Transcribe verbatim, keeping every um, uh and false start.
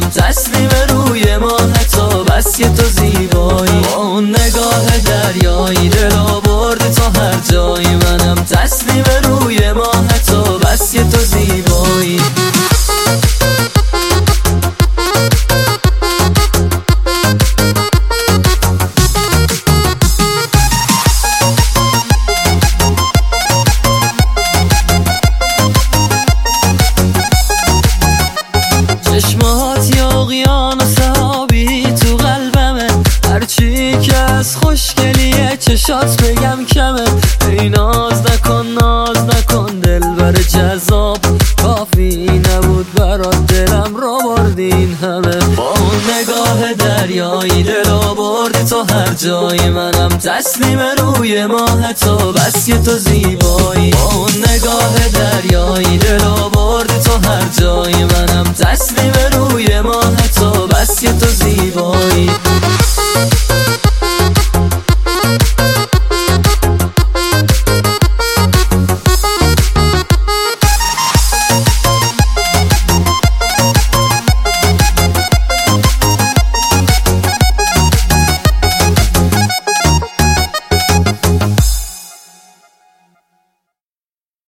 منم تسلیم روی ماه تو، بس که تو زیبایی. با اون نگاه دریایی دل آوردی تا هر جایی، منم تسلیم روی ماه تو، بس که تو زیبایی. چشمات یا اقیانوس آبی تو قلبمه، هرچی که از خوشگلیه چشات بگم کمه. ای ناز نکن ناز نکن دلبر جذاب، کافی نبود برات دلم رو بردی این همه. با اون نگاه دریایی دل آوردی تو هر جایی، منم تسلیم روی ماه تو، بس که تو زیبایی. با اون نگاه دریایی دل آوردی تو هر جایی، منم تسلیم